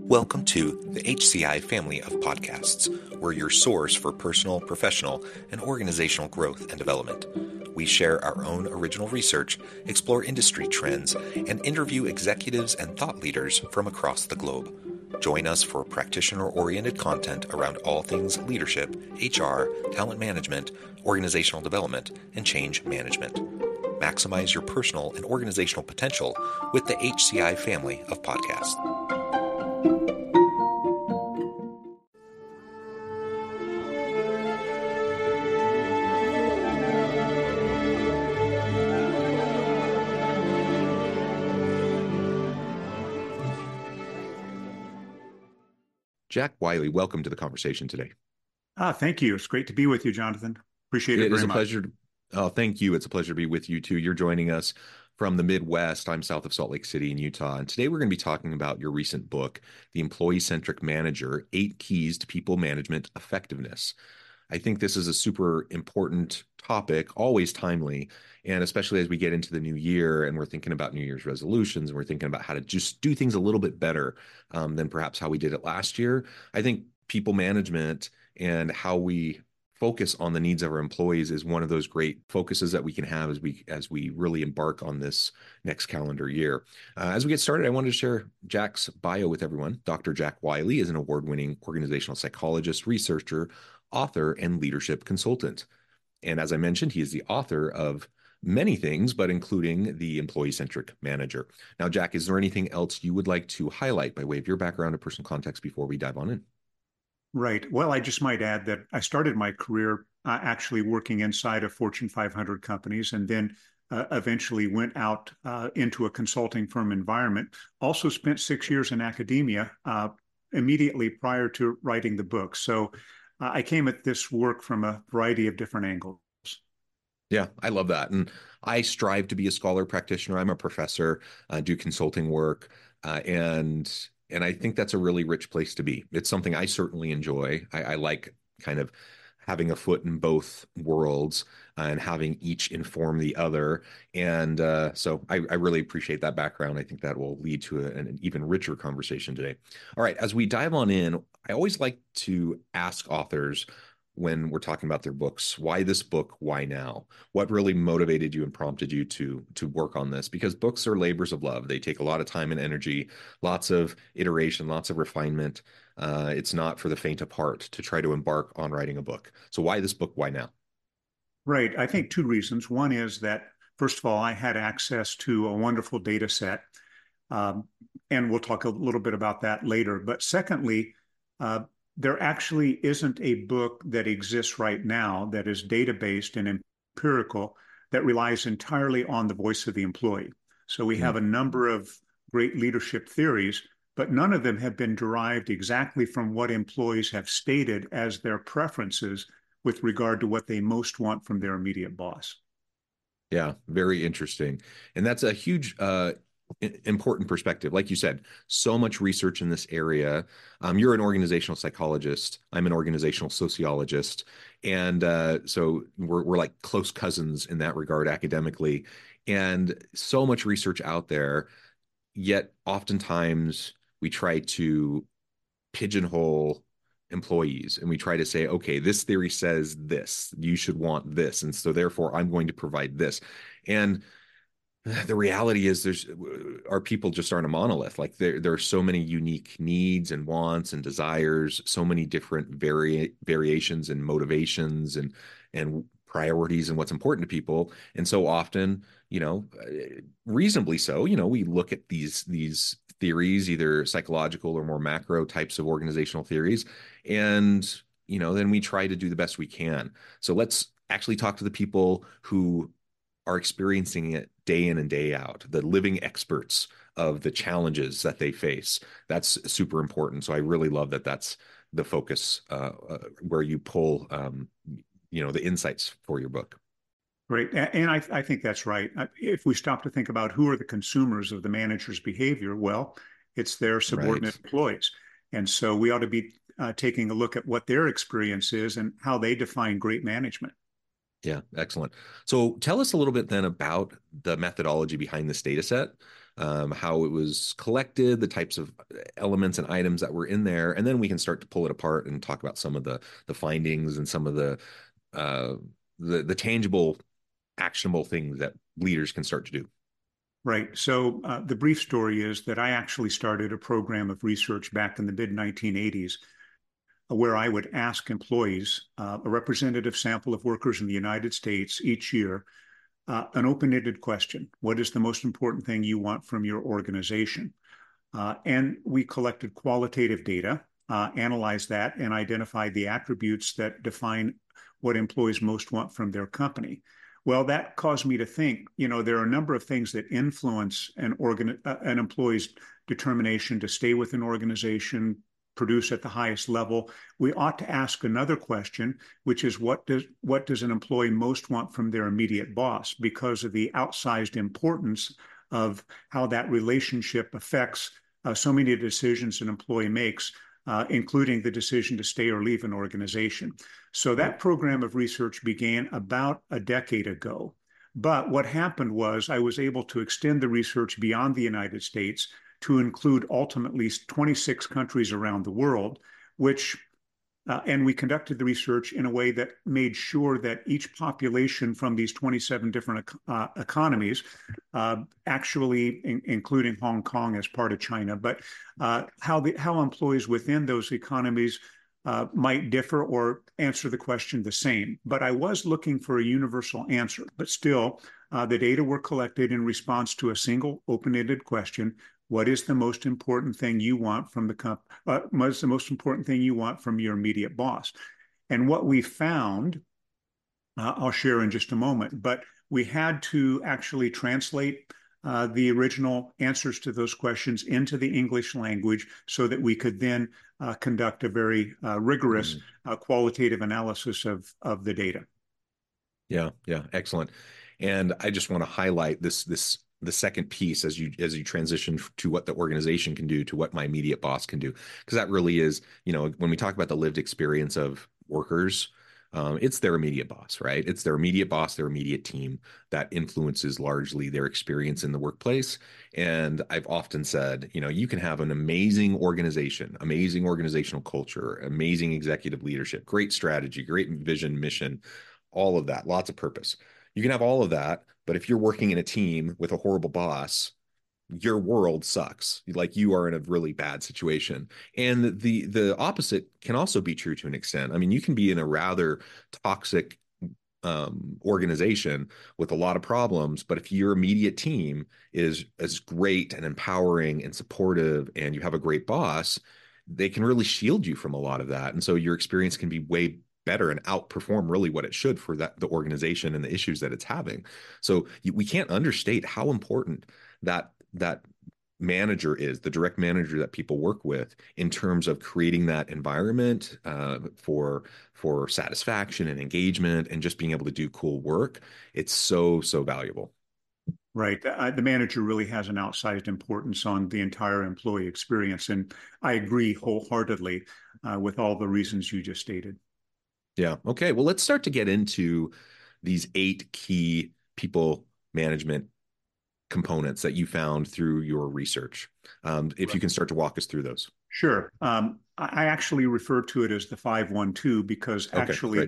Welcome to the HCI family of podcasts. We're your source for personal, professional, and organizational growth and development. We share our own original research, explore industry trends, and interview executives and thought leaders from across the globe. Join us for practitioner-oriented content around all things leadership, HR, talent management, organizational development, and change management. Maximize your personal and organizational potential with the HCI family of podcasts. Jack Wiley, welcome to the conversation today. Thank you. It's great to be with you, Jonathan. Appreciate it very much. It is a pleasure. Thank you. It's a pleasure to be with you too. You're joining us from the Midwest. I'm south of Salt Lake City in Utah. And today we're going to be talking about your recent book, The Employee-Centric Manager, 8 Keys to People Management Effectiveness. I think this is a super important topic, always timely, and especially as we get into the new year and we're thinking about New Year's resolutions and we're thinking about how to just do things a little bit better than perhaps how we did it last year. I think people management and how we focus on the needs of our employees is one of those great focuses that we can have as we really embark on this next calendar year. As we get started, I wanted to share Jack's bio with everyone. Dr. Jack Wiley is an award-winning organizational psychologist, researcher, author, and leadership consultant. And as I mentioned, he is the author of many things, but including The Employee-Centric Manager. Now, Jack, is there anything else you would like to highlight by way of your background or personal context before we dive on in? Right. Well, I just might add that I started my career actually working inside of Fortune 500 companies and then eventually went out into a consulting firm environment. Also spent 6 years in academia immediately prior to writing the book. So I came at this work from a variety of different angles. Yeah, I love that. And I strive to be a scholar practitioner. I'm a professor, do consulting work, and I think that's a really rich place to be. It's something I certainly enjoy. I like kind of having a foot in both worlds and having each inform the other. And so I really appreciate that background. I think that will lead to an even richer conversation today. All right, as we dive on in, I always like to ask authors when we're talking about their books, why this book, why now? What really motivated you and prompted you to work on this? Because books are labors of love. They take a lot of time and energy, lots of iteration, lots of refinement. It's not for the faint of heart to try to embark on writing a book. So why this book, why now? Right. I think 2 reasons. One is that, first of all, I had access to a wonderful data set, and we'll talk a little bit about that later. But secondly, there actually isn't a book that exists right now that is data-based and empirical that relies entirely on the voice of the employee. So we have a number of great leadership theories, but none of them have been derived exactly from what employees have stated as their preferences with regard to what they most want from their immediate boss. Yeah, very interesting. And that's a huge important perspective. Like you said, so much research in this area. You're an organizational psychologist. I'm an organizational sociologist. And so we're like close cousins in that regard academically. And so much research out there, yet oftentimes we try to pigeonhole employees and we try to say, okay, this theory says this, you should want this. And so therefore I'm going to provide this. And the reality is our people just aren't a monolith. Like there are so many unique needs and wants and desires, so many different variations and motivations and priorities and what's important to people. And so often, reasonably so, we look at these theories, either psychological or more macro types of organizational theories. And, then we try to do the best we can. So let's actually talk to the people who are experiencing it day in and day out, the living experts of the challenges that they face. That's super important. So I really love that that's the focus where you pull, the insights for your book. Great. And I think that's right. If we stop to think about who are the consumers of the manager's behavior, well, it's their subordinate employees. And so we ought to be taking a look at what their experience is and how they define great management. Yeah, excellent. So tell us a little bit then about the methodology behind this data set. how it was collected, the types of elements and items that were in there, and then we can start to pull it apart and talk about some of the findings and some of uh, the tangible, actionable things that leaders can start to do. Right. So the brief story is that I actually started a program of research back in the mid 1980s where I would ask employees, a representative sample of workers in the United States each year, an open-ended question. What is the most important thing you want from your organization? And we collected qualitative data, analyzed that, and identified the attributes that define what employees most want from their company. Well, that caused me to think, there are a number of things that influence an employee's determination to stay with an organization, produce at the highest level. We ought to ask another question, which is what does an employee most want from their immediate boss, because of the outsized importance of how that relationship affects so many decisions an employee makes, including the decision to stay or leave an organization. So that program of research began about a decade ago. But what happened was I was able to extend the research beyond the United States to include ultimately 26 countries around the world, which and we conducted the research in a way that made sure that each population from these 27 different economies, actually including Hong Kong as part of China, but how employees within those economies might differ or answer the question the same. But I was looking for a universal answer, but still, the data were collected in response to a single open-ended question. What is the most important thing you want from the company? What is the most important thing you want from your immediate boss? And what we found, I'll share in just a moment, but we had to actually translate the original answers to those questions into the English language so that we could then conduct a very rigorous qualitative analysis of the data. Yeah, yeah, excellent. And I just want to highlight the second piece as you transition to what the organization can do to what my immediate boss can do, because that really is, when we talk about the lived experience of workers, it's their immediate boss, right? It's their immediate boss, their immediate team that influences largely their experience in the workplace. And I've often said, you can have an amazing organization, amazing organizational culture, amazing executive leadership, great strategy, great vision, mission, all of that, lots of purpose. You can have all of that, but if you're working in a team with a horrible boss, your world sucks. Like you are in a really bad situation. And the opposite can also be true to an extent. I mean, you can be in a rather toxic organization with a lot of problems, but if your immediate team is great and empowering and supportive, and you have a great boss, they can really shield you from a lot of that. And so your experience can be way better and outperform really what it should for the organization and the issues that it's having. So we can't understate how important that manager is, the direct manager that people work with, in terms of creating that environment for satisfaction and engagement and just being able to do cool work. It's so valuable. Right. The manager really has an outsized importance on the entire employee experience. And I agree wholeheartedly with all the reasons you just stated. Yeah. Okay. Well, let's start to get into these 8 key people management components that you found through your research. If you can start to walk us through those. Sure. I actually refer to it as the 5-1-2 because Okay, actually great.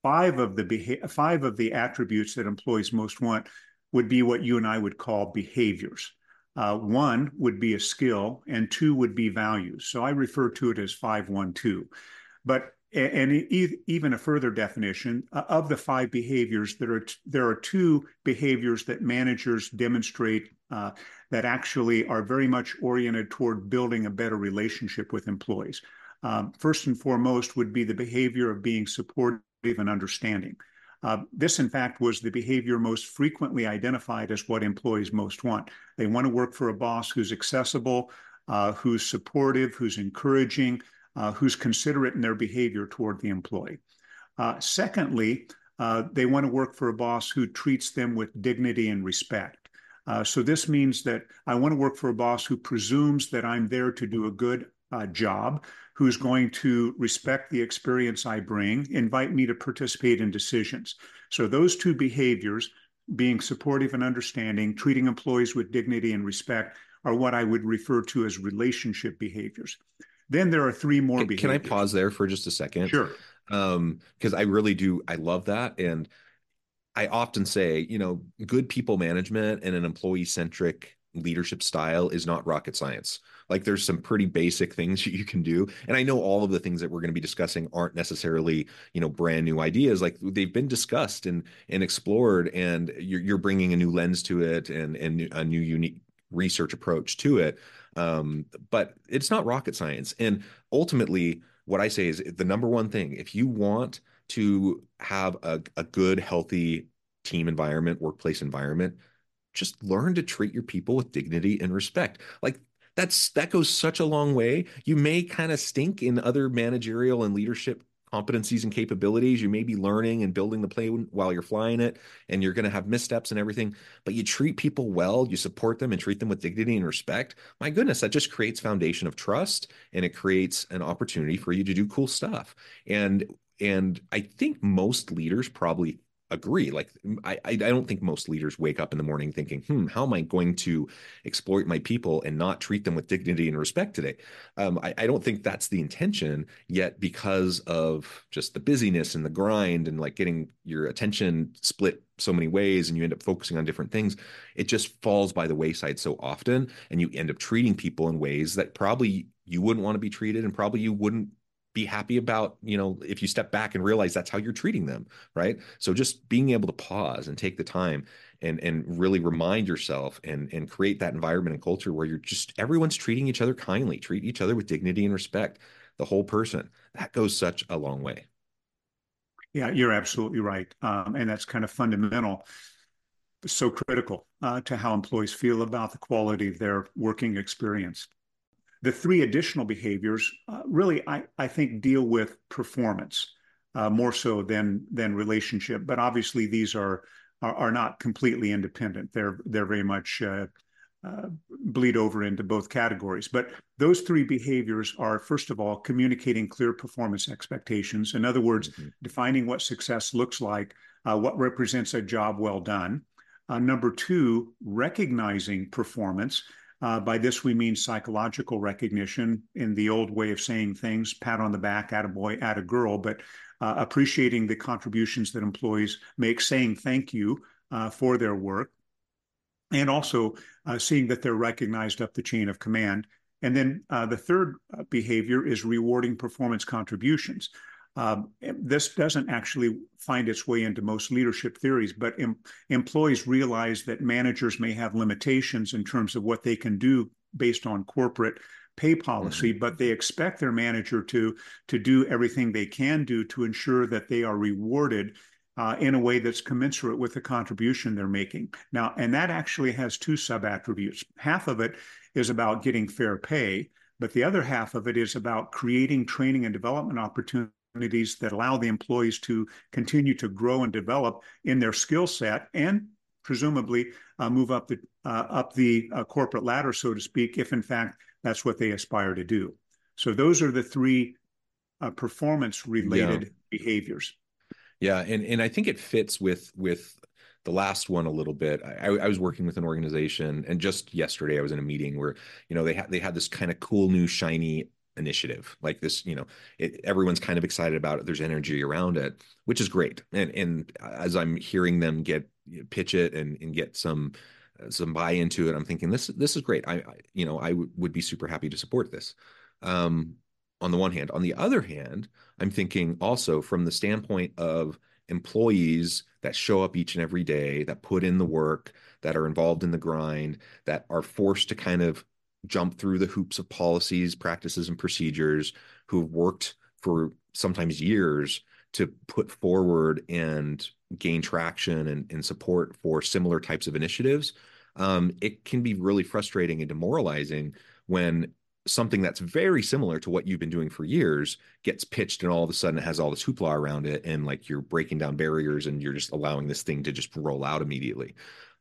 five of the attributes that employees most want would be what you and I would call behaviors. One would be a skill, and two would be values. So I refer to it as 5-1-2. But and even a further definition of the 5 behaviors, there are 2 behaviors that managers demonstrate that actually are very much oriented toward building a better relationship with employees. First and foremost would be the behavior of being supportive and understanding. This, in fact, was the behavior most frequently identified as what employees most want. They want to work for a boss who's accessible, who's supportive, who's encouraging, who's considerate in their behavior toward the employee. Secondly, they want to work for a boss who treats them with dignity and respect. So this means that I want to work for a boss who presumes that I'm there to do a good job, who's going to respect the experience I bring, invite me to participate in decisions. So those 2 behaviors being supportive and understanding, treating employees with dignity and respect are what I would refer to as relationship behaviors. Then there are three more Can I behaviors. pause there for just a second? Sure. Because I really do, I love that. And I often say, good people management and an employee centric leadership style is not rocket science. Like there's some pretty basic things you can do. And I know all of the things that we're going to be discussing aren't necessarily, brand new ideas. Like they've been discussed and explored, and you're bringing a new lens to it and a new unique research approach to it. But it's not rocket science. And ultimately, what I say is the number one thing, if you want to have a good, healthy team environment, workplace environment, just learn to treat your people with dignity and respect. Like that goes such a long way. You may kind of stink in other managerial and leadership competencies and capabilities. You may be learning and building the plane while you're flying it, and you're going to have missteps and everything, but you treat people well, you support them and treat them with dignity and respect. My goodness, that just creates foundation of trust, and it creates an opportunity for you to do cool stuff. And I think most leaders probably agree. Like I don't think most leaders wake up in the morning thinking, how am I going to exploit my people and not treat them with dignity and respect today? I don't think that's the intention yet, because of just the busyness and the grind and like getting your attention split so many ways, and you end up focusing on different things. It just falls by the wayside so often, and you end up treating people in ways that probably you wouldn't want to be treated, and probably you wouldn't be happy about, if you step back and realize that's how you're treating them, right? So just being able to pause and take the time and really remind yourself and create that environment and culture where you're just everyone's treating each other kindly, treat each other with dignity and respect, the whole person. That goes such a long way. Yeah, you're absolutely right. And that's kind of fundamental, so critical to how employees feel about the quality of their working experience. The three additional behaviors really, I think, deal with performance more so than relationship. But obviously, these are not completely independent. They're very much bleed over into both categories. But those three behaviors are, first of all, communicating clear performance expectations. In other words, Mhm. defining what success looks like, what represents a job well done. Number two, recognizing performance. By this, we mean psychological recognition in the old way of saying things, pat on the back, attaboy, attagirl, but appreciating the contributions that employees make, saying thank you for their work, and also seeing that they're recognized up the chain of command. And then the third behavior is rewarding performance contributions. This doesn't actually find its way into most leadership theories, but employees realize that managers may have limitations in terms of what they can do based on corporate pay policy, but they expect their manager to do everything they can do to ensure that they are rewarded in a way that's commensurate with the contribution they're making. Now, and that actually has two sub-attributes. Half of it is about getting fair pay, but the other half of it is about creating training and development opportunities that allow the employees to continue to grow and develop in their skill set, and presumably move up the corporate ladder, so to speak, if in fact that's what they aspire to do. So those are the three performance Yeah. related behaviors. Yeah, and I think it fits with the last one a little bit. I was working with an organization, and just yesterday I was in a meeting where they had this kind of cool new shiny initiative like this. Everyone's kind of excited about it. There's energy around it, which is great. And as I'm hearing them pitch it and get some buy into it, I'm thinking this is great. I would be super happy to support this. Um, on the one hand. On the other hand, I'm thinking also from the standpoint of employees that show up each and every day, that put in the work, that are involved in the grind, that are forced to kind of jump through the hoops of policies, practices, and procedures, who've worked for sometimes years to put forward and gain traction and support for similar types of initiatives. It can be really frustrating and demoralizing when something that's very similar to what you've been doing for years gets pitched, and all of a sudden it has all this hoopla around it, and like you're breaking down barriers and you're just allowing this thing to just roll out immediately.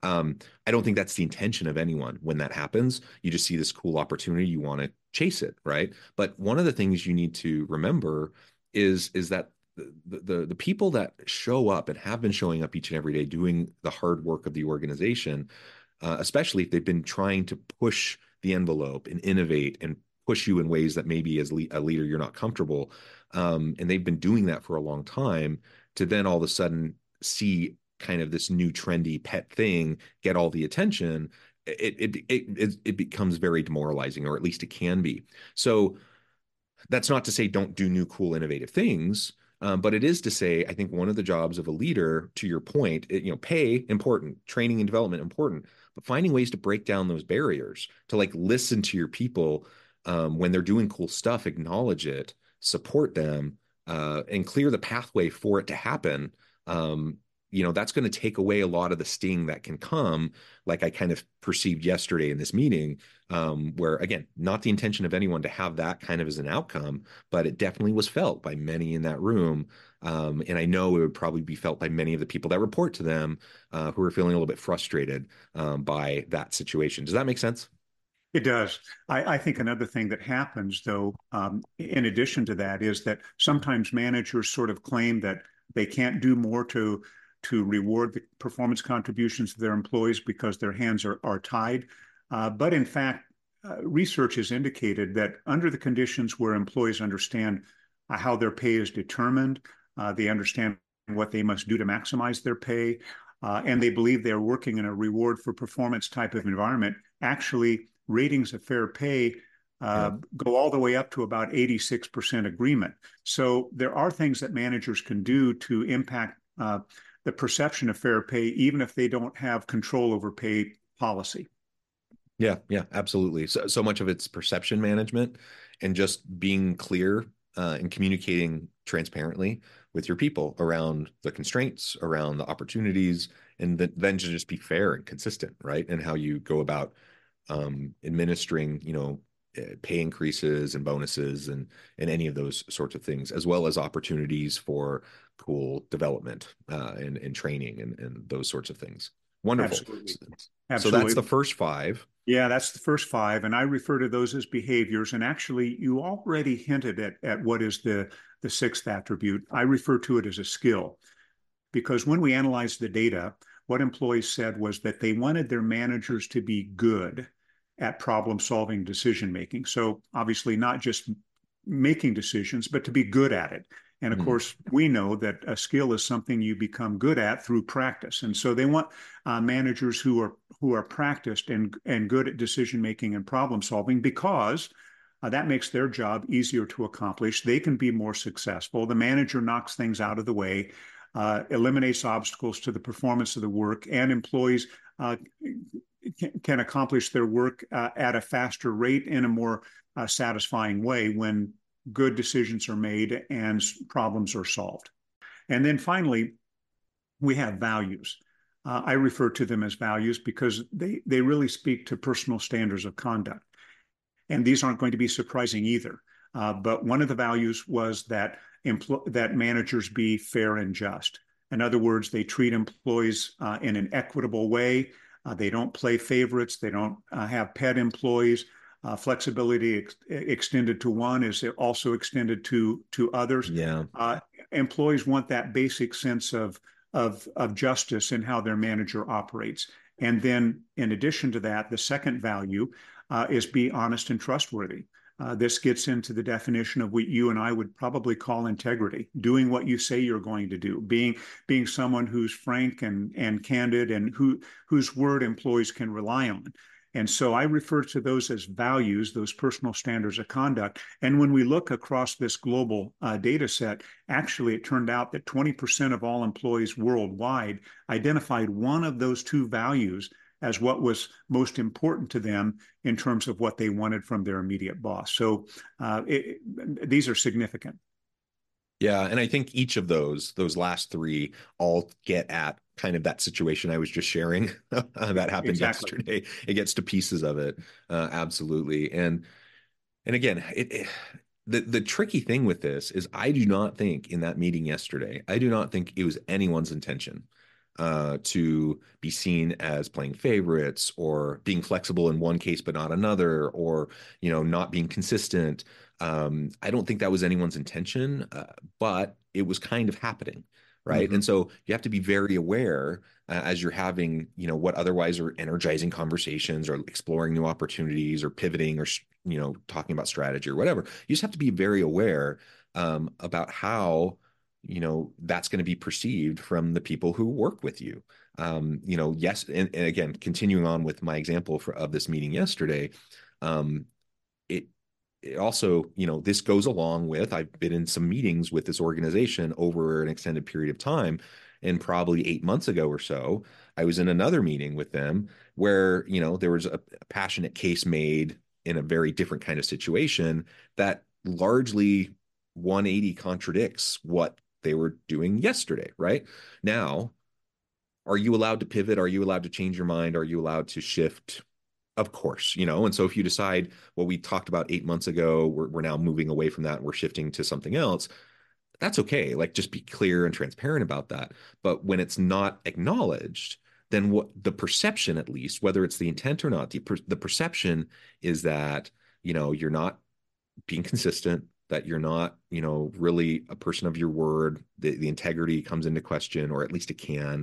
I don't think that's the intention of anyone. When that happens, you just see this cool opportunity, you want to chase it, right? But one of the things you need to remember is that the people that show up and have been showing up each and every day doing the hard work of the organization, especially if they've been trying to push the envelope and innovate and push you in ways that maybe as a leader you're not comfortable, and they've been doing that for a long time, to then all of a sudden see kind of this new trendy pet thing get all the attention, it becomes very demoralizing, or at least it can be. So that's not to say don't do new, cool, innovative things. But it is to say, I think one of the jobs of a leader, to your point, pay important, training and development important, but finding ways to break down those barriers, to like listen to your people when they're doing cool stuff, acknowledge it, support them, and clear the pathway for it to happen. That's going to take away a lot of the sting that can come, like I kind of perceived yesterday in this meeting, where, again, not the intention of anyone to have that kind of as an outcome, but it definitely was felt by many in that room. And I know it would probably be felt by many of the people that report to them, who are feeling a little bit frustrated by that situation. Does that make sense? It does. I think another thing that happens, though, in addition to that, is that sometimes managers sort of claim that they can't do more to reward the performance contributions of their employees because their hands are tied. But in fact, research has indicated that under the conditions where employees understand how their pay is determined, they understand what they must do to maximize their pay, and they believe they're working in a reward for performance type of environment. Actually, ratings of fair pay Yeah. go all the way up to about 86% agreement. So there are things that managers can do to impact the perception of fair pay, even if they don't have control over pay policy. Yeah, absolutely. So much of it's perception management and just being clear and communicating transparently with your people around the constraints, around the opportunities, and then to just be fair and consistent, right? And how you go about administering, pay increases and bonuses and any of those sorts of things, as well as opportunities for cool development and training and those sorts of things. Wonderful. Absolutely. So that's the Absolutely. first five. Yeah, that's the first five. And I refer to those as behaviors. And actually, you already hinted at what is the sixth attribute. I refer to it as a skill because when we analyzed the data, what employees said was that they wanted their managers to be good at problem solving decision making. So obviously, not just making decisions, but to be good at it. And of Mhm. course, we know that a skill is something you become good at through practice. And so they want managers who are practiced and good at decision making and problem solving because that makes their job easier to accomplish. They can be more successful. The manager knocks things out of the way, eliminates obstacles to the performance of the work, and employees can accomplish their work at a faster rate in a more satisfying way when good decisions are made and problems are solved. And then finally, we have values. I refer to them as values because they really speak to personal standards of conduct. And these aren't going to be surprising either. But one of the values was that managers be fair and just. In other words, they treat employees in an equitable way. They don't play favorites. They don't have pet employees. Flexibility extended to one is also extended to others. Yeah. Uh, Employees want that basic sense of justice in how their manager operates. And then, in addition to that, the second value is be honest and trustworthy. This gets into the definition of what you and I would probably call integrity, doing what you say you're going to do, being someone who's frank and candid and whose word employees can rely on. And so I refer to those as values, those personal standards of conduct. And when we look across this global data set, actually it turned out that 20% of all employees worldwide identified one of those two values as what was most important to them in terms of what they wanted from their immediate boss. So these are significant. Yeah, and I think each of those last three all get at kind of that situation I was just sharing that happened Exactly. yesterday. It gets to pieces of it, absolutely. And again, the tricky thing with this is I do not think in that meeting yesterday, I do not think it was anyone's intention to be seen as playing favorites or being flexible in one case but not another, or not being consistent. I don't think that was anyone's intention, but it was kind of happening, right? Mm-hmm. And so you have to be very aware as you're having, what otherwise are energizing conversations or exploring new opportunities or pivoting or, talking about strategy or whatever. You just have to be very aware about how, that's going to be perceived from the people who work with you. Yes. And again, continuing on with my example of this meeting yesterday, um, it, it also, this goes along with, I've been in some meetings with this organization over an extended period of time. And probably 8 months ago or so, I was in another meeting with them where, there was a passionate case made in a very different kind of situation that largely 180 contradicts what they were doing yesterday, right? Now, are you allowed to pivot? Are you allowed to change your mind? Are you allowed to shift? Of course, and so if you decide what we talked about 8 months ago, we're now moving away from that and we're shifting to something else, that's okay. Like, just be clear and transparent about that. But when it's not acknowledged, then what the perception, at least, whether it's the intent or not, the perception is that, you're not being consistent, that you're not, really a person of your word, the integrity comes into question, or at least it can.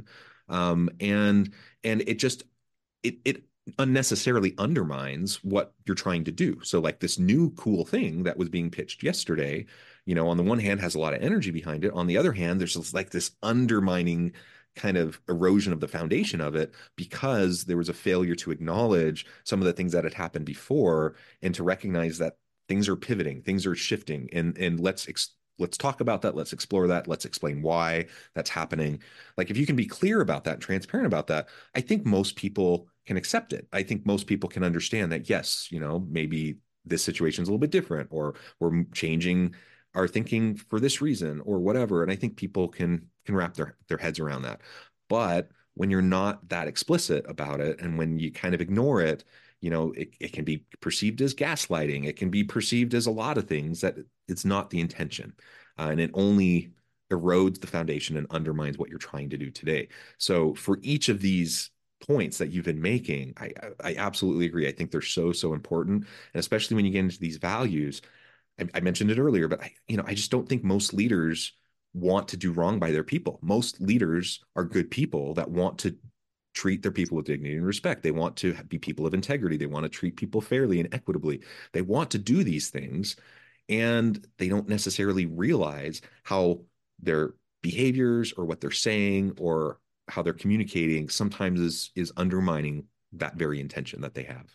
And it just, it unnecessarily undermines what you're trying to do. So like this new cool thing that was being pitched yesterday, on the one hand has a lot of energy behind it. On the other hand, there's like this undermining kind of erosion of the foundation of it because there was a failure to acknowledge some of the things that had happened before and to recognize that things are pivoting, things are shifting, and let's talk about that. Let's explore that. Let's explain why that's happening. Like, if you can be clear about that and transparent about that, I think most people can accept it. I think most people can understand that, yes, maybe this situation is a little bit different, or we're changing our thinking for this reason or whatever. And I think people can wrap their heads around that. But when you're not that explicit about it, and when you kind of ignore it, it can be perceived as gaslighting. It can be perceived as a lot of things that it's not the intention. And it only erodes the foundation and undermines what you're trying to do today. So for each of these points that you've been making, I absolutely agree. I think they're so important. And especially when you get into these values, I mentioned it earlier, but I just don't think most leaders want to do wrong by their people. Most leaders are good people that want to treat their people with dignity and respect. They want to be people of integrity. They want to treat people fairly and equitably. They want to do these things, and they don't necessarily realize how their behaviors or what they're saying or how they're communicating sometimes is undermining that very intention that they have.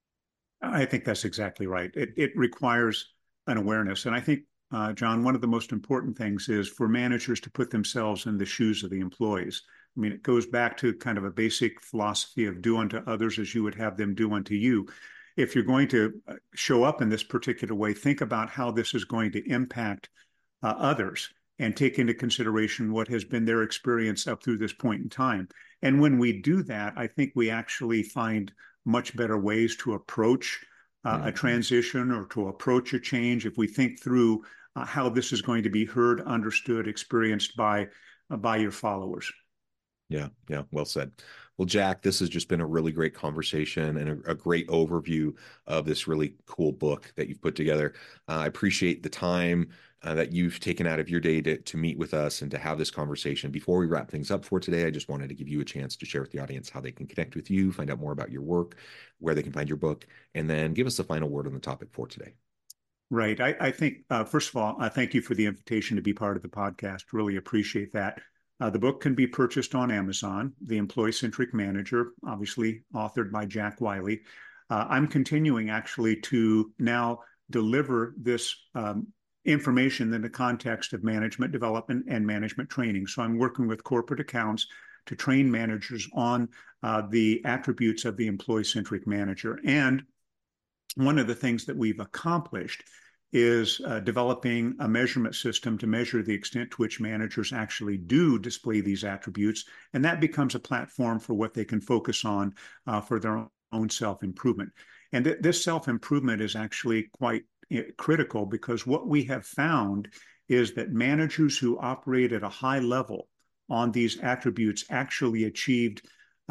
I think that's exactly right. It requires an awareness. And I think, John, one of the most important things is for managers to put themselves in the shoes of the employees. I mean, it goes back to kind of a basic philosophy of do unto others as you would have them do unto you. If you're going to show up in this particular way, think about how this is going to impact others and take into consideration what has been their experience up through this point in time. And when we do that, I think we actually find much better ways to approach a transition or to approach a change if we think through how this is going to be heard, understood, experienced by your followers. Yeah, yeah, well said. Well, Jack, this has just been a really great conversation and a great overview of this really cool book that you've put together. I appreciate the time that you've taken out of your day to meet with us and to have this conversation. Before we wrap things up for today, I just wanted to give you a chance to share with the audience how they can connect with you, find out more about your work, where they can find your book, and then give us the final word on the topic for today. Right. I think, first of all, I thank you for the invitation to be part of the podcast. Really appreciate that. The book can be purchased on Amazon, The Employee Centric Manager, obviously authored by Jack Wiley. I'm continuing actually to now deliver this information in the context of management development and management training. So I'm working with corporate accounts to train managers on the attributes of the employee centric manager. And one of the things that we've accomplished is developing a measurement system to measure the extent to which managers actually do display these attributes. And that becomes a platform for what they can focus on for their own self-improvement. And this self-improvement is actually quite critical because what we have found is that managers who operate at a high level on these attributes actually achieved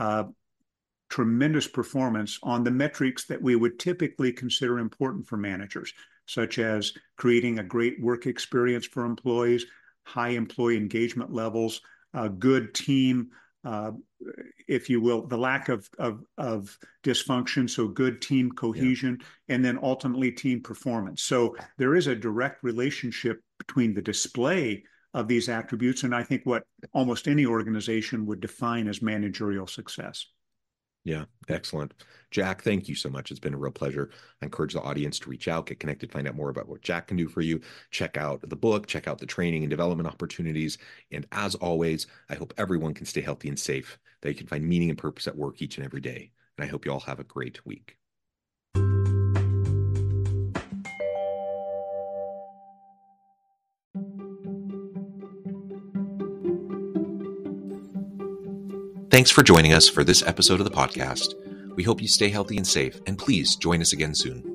tremendous performance on the metrics that we would typically consider important for managers, such as creating a great work experience for employees, high employee engagement levels, good team, if you will, the lack of dysfunction, so good team cohesion, and then ultimately team performance. So there is a direct relationship between the display of these attributes and I think what almost any organization would define as managerial success. Yeah, excellent. Jack, thank you so much. It's been a real pleasure. I encourage the audience to reach out, get connected, find out more about what Jack can do for you. Check out the book, check out the training and development opportunities. And as always, I hope everyone can stay healthy and safe, that you can find meaning and purpose at work each and every day. And I hope you all have a great week. Thanks for joining us for this episode of the podcast. We hope you stay healthy and safe, and please join us again soon.